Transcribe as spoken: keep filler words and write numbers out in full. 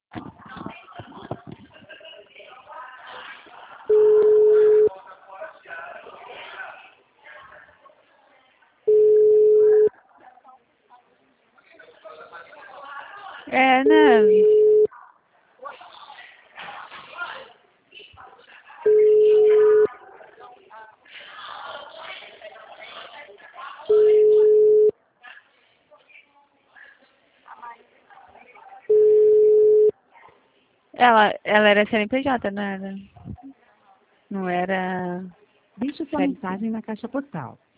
É, né? Ela, ela era C N P J, não era? Não era... Deixe sua mensagem na caixa postal.